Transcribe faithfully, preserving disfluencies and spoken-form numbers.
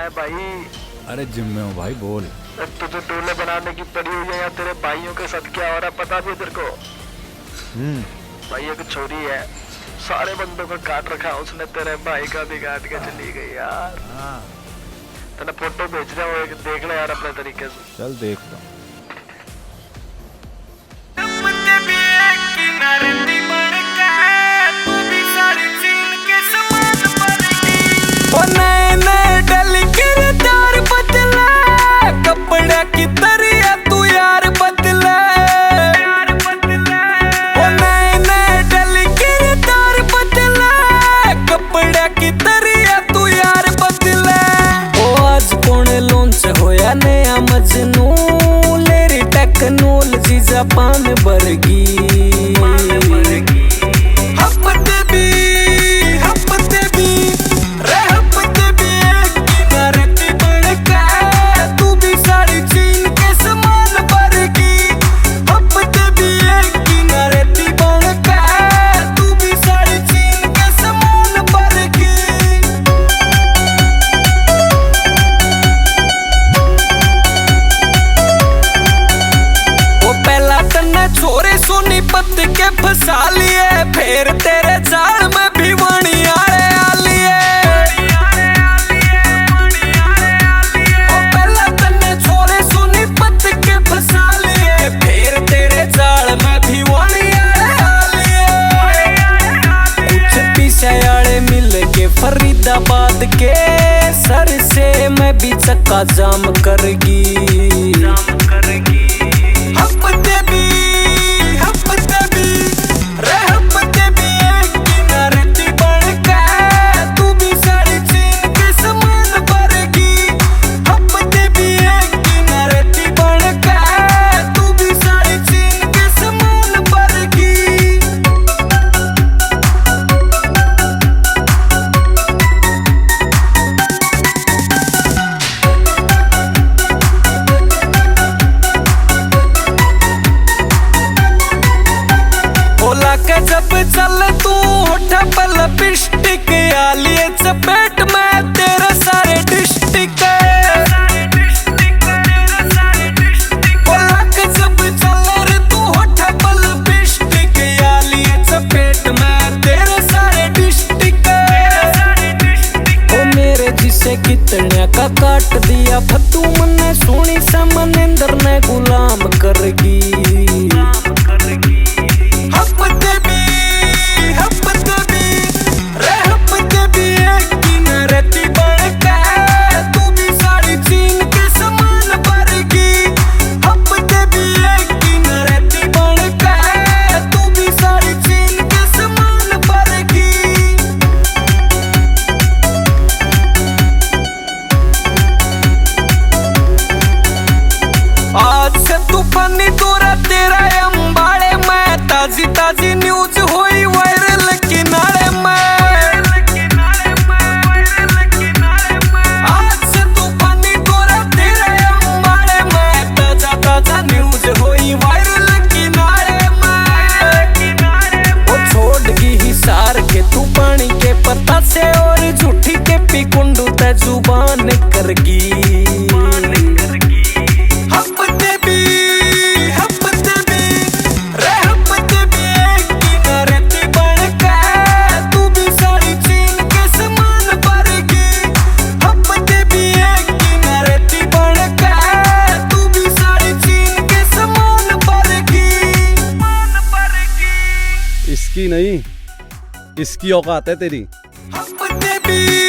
है भाई? अरे जिम में हूँ भाई, बोल। तुझे टोले बनाने की पड़ी हुई है या तेरे भाइयों के साथ क्या हो रहा है पता भी तेरे को? हम्म भाई एक छोरी है, सारे बंदों को काट रखा, उसने तेरे भाई का भी काट के चली गई यार। हाँ तेने फोटो भेज रहा हूँ, एक देख ले यार अपने तरीके से। चल देख लो। कपड़ा की तरिया तू यार बदले, ओ नए नए डल किरदार बदले, कपड़ा की तरिया तू यार बदले। ओ आज कौन लॉन्च होया नया मजनू, लेरी टेक्नोलॉजी जापान बरगी। हपते भी हपते भी रे हपते भी एक किनारे बड़का, तू भी साड़ी चीन के समान बरगी। हपते भी एक किनारे बड़का, तू भी साड़ी चीन के समान बरगी। वो पहला तन्ने छोरे सोनी पत के फंसा लिए, फिर तेरे जाल में भी वाणी आड़े आ लिए। वो पहला तन्ने छोरे सोनी पत के फंसा लिए, फिर तेरे जाल में भी वाणी आड़े आ लिए। कुछ पीछे आड़े मिल के फरीदाबाद के सर से मैं भी चक्का जाम करगी। हपते भी हपते भी रे हपते भी एक किनारे बड़का, तू भी साड़ी चीन के समान बरगी। हपते भी एक किनारे बड़का, तू भी साड़ी चीन के समान बरगी। बोला के जब चल तू होठा पर लिपस्टिक, आ लिए चपेट में तेरे सारे डिस्ट्रिक्ट। बोला के जब चल रे तू होठा पर लिपस्टिक, आ लिए चपेट में तेरे सारे डिस्ट्रिक्ट। ओ मेरे जिसे कितने का काट दिया फतू, मन्ने सोनी सा मनेंद्र ने गुलाम करगी। हपते भी हपते भी रे हपते भी एक किनारे बड़का, तू भी साड़ी चीन के समान बरगी। हपते भी एक किनारे बड़का, तू भी साड़ी चीन के समान बरगी। आज से तूफानी दौरा तेरा अंबाड़े में, ताजी ताजी न्यूज हुई वायरल किनारे में। आज से तूफानी दौरा तेरा अंबाड़े में, ताजा ताजा न्यूज हुई वायरल किनारे में। वो छोड़ गई हिसार के तू पानी के पता से, और झूठी के पी कुंडू ते जुबान करगी। हपते भी हपते भी रे हपते भी एक किनारे बड़का, तू भी साड़ी चीन के समान बरगी। हपते भी एक किनारे बड़का, तू भी साड़ी चीन के समान बरगी। इसकी नहीं, इसकी औकात है तेरी। हपते भी